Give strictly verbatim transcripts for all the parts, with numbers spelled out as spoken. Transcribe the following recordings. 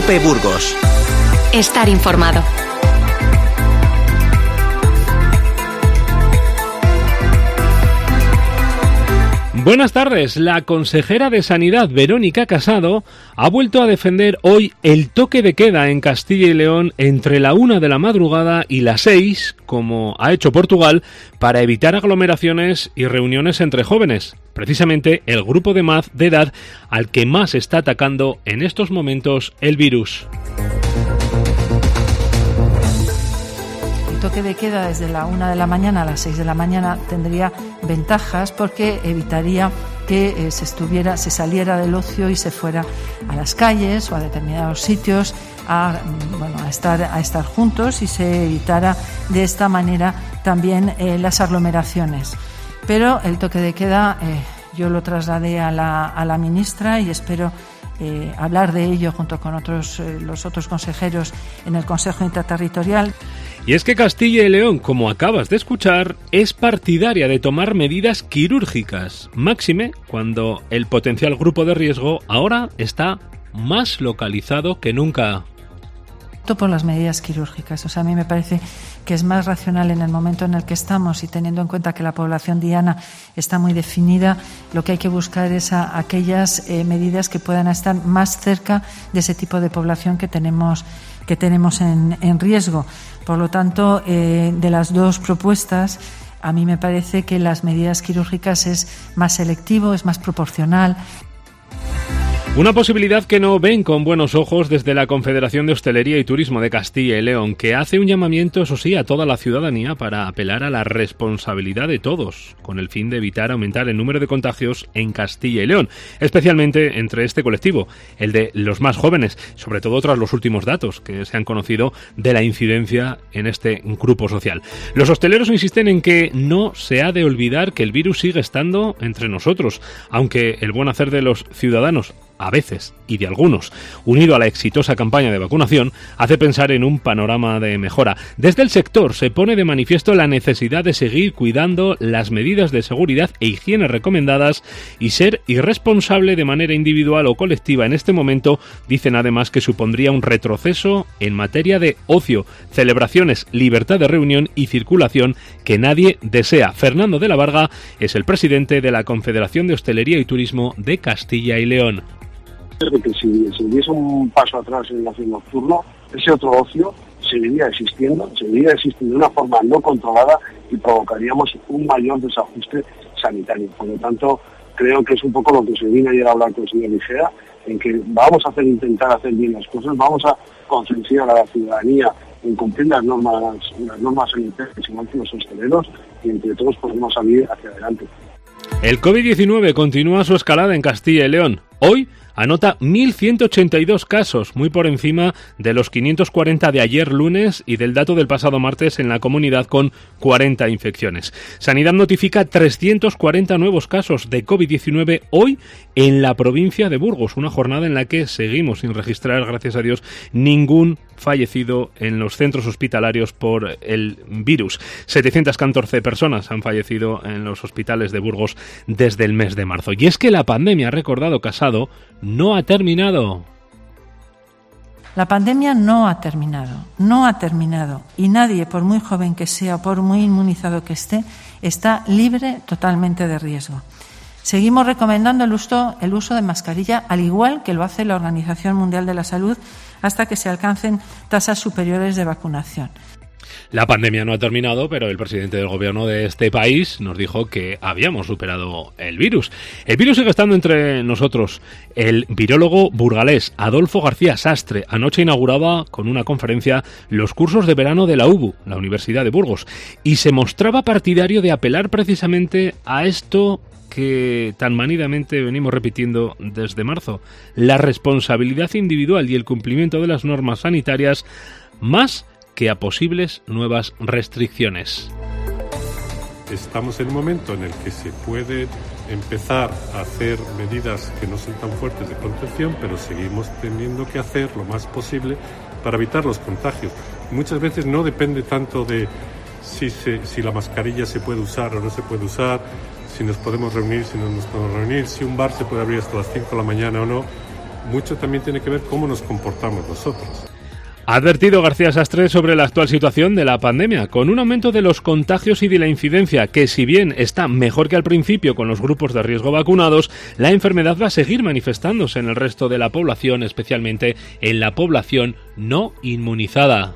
COPE Burgos. Estar informado. Buenas tardes. La consejera de Sanidad, Verónica Casado, ha vuelto a defender hoy el toque de queda en Castilla y León entre la una de la madrugada y las seis, como ha hecho Portugal, para evitar aglomeraciones y reuniones entre jóvenes. Precisamente el grupo de, maz, de edad al que más está atacando en estos momentos el virus. El toque de queda desde la una de la mañana a las seis de la mañana tendría ventajas porque evitaría que eh, se estuviera, se saliera del ocio y se fuera a las calles o a determinados sitios a, bueno, a estar, a estar juntos y se evitara de esta manera también eh, las aglomeraciones. Pero el toque de queda eh, yo lo trasladé a la, a la ministra y espero eh, hablar de ello junto con otros, eh, los otros consejeros en el Consejo Interterritorial. Y es que Castilla y León, como acabas de escuchar, es partidaria de tomar medidas quirúrgicas, máxime cuando el potencial grupo de riesgo ahora está más localizado que nunca. Por las medidas quirúrgicas. O sea, a mí me parece que es más racional en el momento en el que estamos y teniendo en cuenta que la población diana está muy definida, lo que hay que buscar es a aquellas eh, medidas que puedan estar más cerca de ese tipo de población que tenemos que tenemos en, en riesgo. Por lo tanto, eh, de las dos propuestas, a mí me parece que las medidas quirúrgicas es más selectivo, es más proporcional. Una posibilidad que no ven con buenos ojos desde la Confederación de Hostelería y Turismo de Castilla y León, que hace un llamamiento, eso sí, a toda la ciudadanía para apelar a la responsabilidad de todos, con el fin de evitar aumentar el número de contagios en Castilla y León, especialmente entre este colectivo, el de los más jóvenes, sobre todo tras los últimos datos que se han conocido de la incidencia en este grupo social. Los hosteleros insisten en que no se ha de olvidar que el virus sigue estando entre nosotros, aunque el buen hacer de los ciudadanos, a veces, y de algunos, unido a la exitosa campaña de vacunación, hace pensar en un panorama de mejora. Desde el sector se pone de manifiesto la necesidad de seguir cuidando las medidas de seguridad e higiene recomendadas y ser irresponsable de manera individual o colectiva en este momento. Dicen además que supondría un retroceso en materia de ocio, celebraciones, libertad de reunión y circulación que nadie desea. Fernando de la Varga es el presidente de la Confederación de Hostelería y Turismo de Castilla y León. De que si se diese un paso atrás en el ocio nocturno, ese otro ocio seguiría existiendo, seguiría existiendo de una forma no controlada y provocaríamos un mayor desajuste sanitario. Por lo tanto, creo que es un poco lo que se vino ayer a hablar con el señor Ligea, en que vamos a hacer intentar hacer bien las cosas, vamos a concienciar a la ciudadanía en cumplir las normas, las normas sanitarias igual que los hosteleros, y entre todos podemos salir hacia adelante. El covid diecinueve continúa su escalada en Castilla y León. Hoy anota mil ciento ochenta y dos casos, muy por encima de los quinientos cuarenta de ayer lunes y del dato del pasado martes en la comunidad con cuarenta infecciones. Sanidad notifica trescientos cuarenta nuevos casos de covid diecinueve hoy en la provincia de Burgos, una jornada en la que seguimos sin registrar, gracias a Dios, ningún fallecido en los centros hospitalarios por el virus. setecientas catorce personas han fallecido en los hospitales de Burgos desde el mes de marzo. Y es que la pandemia, ha recordado Casado, no ha terminado. La pandemia no ha terminado, no ha terminado. Y nadie, por muy joven que sea o por muy inmunizado que esté, está libre totalmente de riesgo. Seguimos recomendando el uso, el uso de mascarilla, al igual que lo hace la Organización Mundial de la Salud, hasta que se alcancen tasas superiores de vacunación. La pandemia no ha terminado, pero el presidente del gobierno de este país nos dijo que habíamos superado el virus. El virus sigue estando entre nosotros. El virólogo burgalés Adolfo García Sastre anoche inauguraba con una conferencia los cursos de verano de la U B U, la Universidad de Burgos, y se mostraba partidario de apelar precisamente a esto que tan manidamente venimos repitiendo desde marzo: la responsabilidad individual y el cumplimiento de las normas sanitarias, más que a posibles nuevas restricciones. Estamos en un momento en el que se puede empezar a hacer medidas que no son tan fuertes de contención, pero seguimos teniendo que hacer lo más posible para evitar los contagios. Muchas veces no depende tanto de si, se, si la mascarilla se puede usar o no se puede usar, si nos podemos reunir, si no nos podemos reunir, si un bar se puede abrir hasta las cinco de la mañana o no. mucho también tiene que ver cómo nos comportamos nosotros. Ha advertido García Sastre sobre la actual situación de la pandemia, con un aumento de los contagios y de la incidencia que, si bien está mejor que al principio con los grupos de riesgo vacunados, la enfermedad va a seguir manifestándose en el resto de la población, especialmente en la población no inmunizada.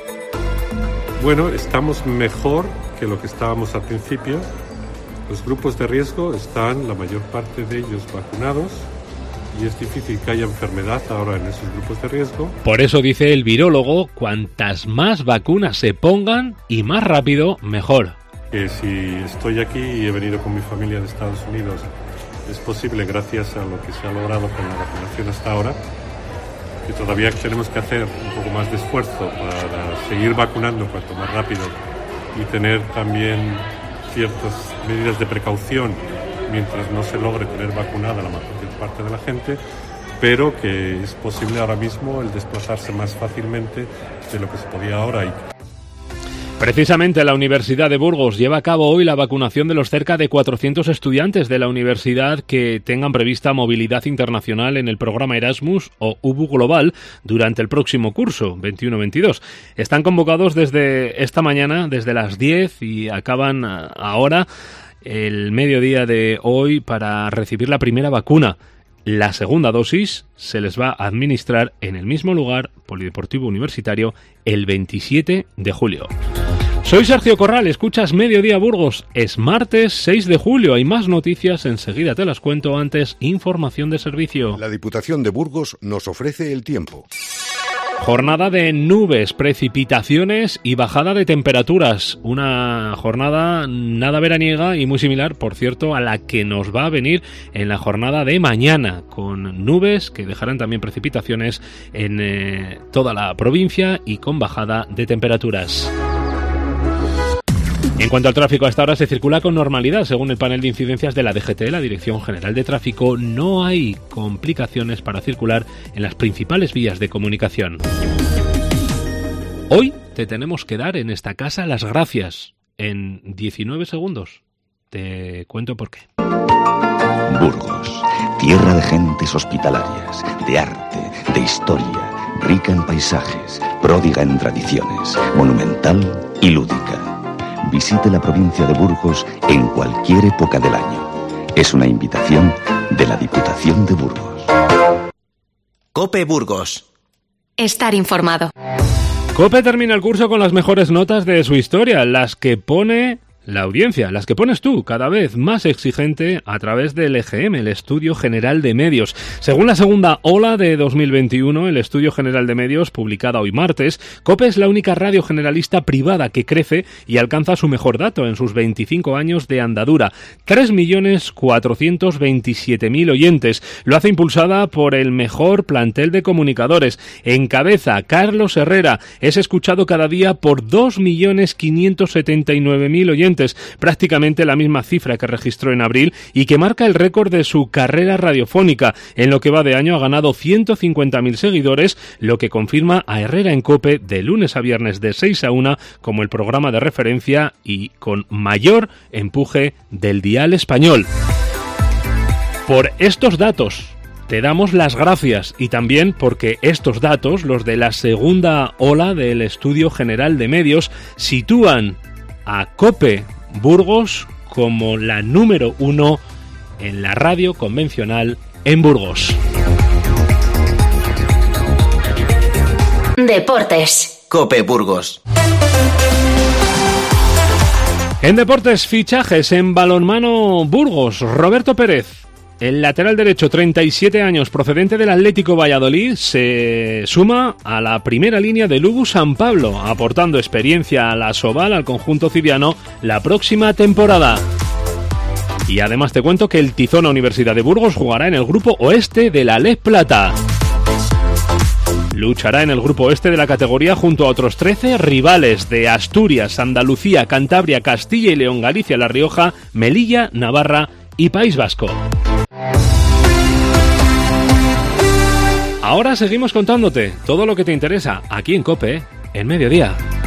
Bueno, estamos mejor que lo que estábamos al principio. Los grupos de riesgo están, la mayor parte de ellos, vacunados. Y es difícil que haya enfermedad ahora en esos grupos de riesgo. Por eso dice el virólogo, cuantas más vacunas se pongan y más rápido, mejor. Que si estoy aquí y he venido con mi familia de Estados Unidos, es posible gracias a lo que se ha logrado con la vacunación hasta ahora, que todavía tenemos que hacer un poco más de esfuerzo para seguir vacunando cuanto más rápido y tener también ciertas medidas de precaución mientras no se logre tener vacunada la mayor parte de la gente, pero que es posible ahora mismo el desplazarse más fácilmente de lo que se podía ahora. Y... Precisamente la Universidad de Burgos lleva a cabo hoy la vacunación de los cerca de cuatrocientos estudiantes de la universidad que tengan prevista movilidad internacional en el programa Erasmus o U B U Global durante el próximo curso, veintiuno veintidós. Están convocados desde esta mañana, desde las diez, y acaban ahora el mediodía de hoy para recibir la primera vacuna. La segunda dosis se les va a administrar en el mismo lugar, Polideportivo Universitario, el veintisiete de julio. Soy Sergio Corral, escuchas Mediodía Burgos. Es martes seis de julio, hay más noticias, enseguida te las cuento. Antes, información de servicio. La Diputación de Burgos nos ofrece el tiempo. Jornada de nubes, precipitaciones y bajada de temperaturas. Una jornada nada veraniega y muy similar, por cierto, a la que nos va a venir en la jornada de mañana, con nubes que dejarán también precipitaciones en eh, toda la provincia y con bajada de temperaturas. En cuanto al tráfico, a esta hora se circula con normalidad. Según el panel de incidencias de la D G T, la Dirección General de Tráfico, no hay complicaciones para circular en las principales vías de comunicación. Hoy te tenemos que dar en esta casa las gracias en diecinueve segundos. Te cuento por qué. Burgos, tierra de gentes hospitalarias, de arte, de historia, rica en paisajes, pródiga en tradiciones, monumental y lúdica. Visite la provincia de Burgos en cualquier época del año. Es una invitación de la Diputación de Burgos. COPE Burgos. Estar informado. COPE termina el curso con las mejores notas de su historia, las que pone la audiencia, las que pones tú, cada vez más exigente a través del E G M, el Estudio General de Medios. Según la segunda ola de dos mil veintiuno, el Estudio General de Medios, publicada hoy martes, COPE es la única radio generalista privada que crece y alcanza su mejor dato en sus veinticinco años de andadura. tres millones cuatrocientos veintisiete mil oyentes. Lo hace impulsada por el mejor plantel de comunicadores. Encabeza Carlos Herrera. Es escuchado cada día por dos millones quinientos setenta y nueve mil oyentes. Prácticamente la misma cifra que registró en abril y que marca el récord de su carrera radiofónica. En lo que va de año ha ganado ciento cincuenta mil seguidores, lo que confirma a Herrera en COPE de lunes a viernes de seis a una como el programa de referencia y con mayor empuje del dial español. Por estos datos te damos las gracias, y también porque estos datos, los de la segunda ola del Estudio General de Medios, sitúan a COPE Burgos como la número uno en la radio convencional en Burgos. Deportes. COPE Burgos. En deportes, fichajes en balonmano Burgos. Roberto Pérez, el lateral derecho, treinta y siete años, procedente del Atlético Valladolid, se suma a la primera línea del U B U San Pablo, aportando experiencia a la Soval al conjunto civiano la próxima temporada. Y además te cuento que el Tizona Universidad de Burgos jugará en el grupo oeste de la L E Plata. Luchará en el grupo oeste de la categoría junto a otros trece rivales de Asturias, Andalucía, Cantabria, Castilla y León, Galicia, La Rioja, Melilla, Navarra y País Vasco. Ahora seguimos contándote todo lo que te interesa aquí en COPE, en Mediodía.